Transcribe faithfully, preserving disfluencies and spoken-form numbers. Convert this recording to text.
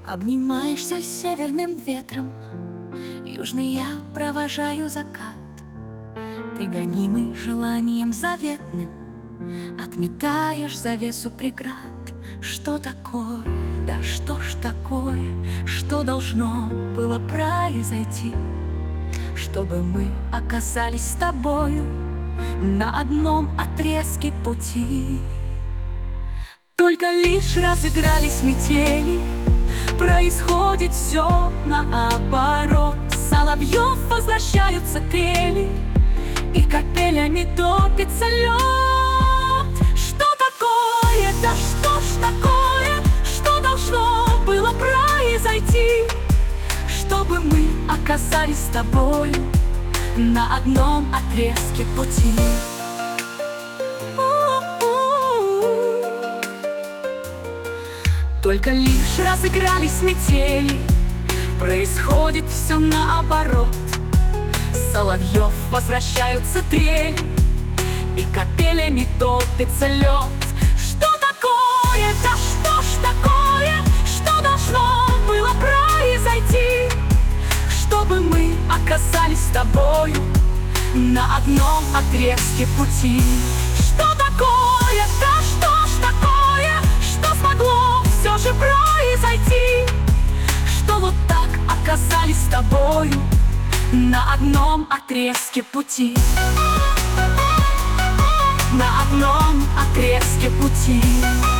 Обнимаешься с северным ветром, южный я провожаю закат. Ты, гонимый желанием заветным, отметаешь завесу преград. Что такое, да что ж такое, что должно было произойти, чтобы мы оказались с тобою на одном отрезке пути? Только лишь разыгрались метели, происходит все наоборот. Соловьев возвращаются трели, и капелями топится лед. Что такое, да что ж такое, что должно было произойти, чтобы мы оказались с тобою на одном отрезке пути? Только лишь разыгрались метели, происходит все наоборот. Соловьев возвращаются трели, и капелями топится лед. Что такое, да что ж такое, что должно было произойти, чтобы мы оказались с тобою на одном отрезке пути? Что такое, да что ж такое, что смогло все же произойти, что вот так оказались с тобою на одном отрезке пути? На одном отрезке пути.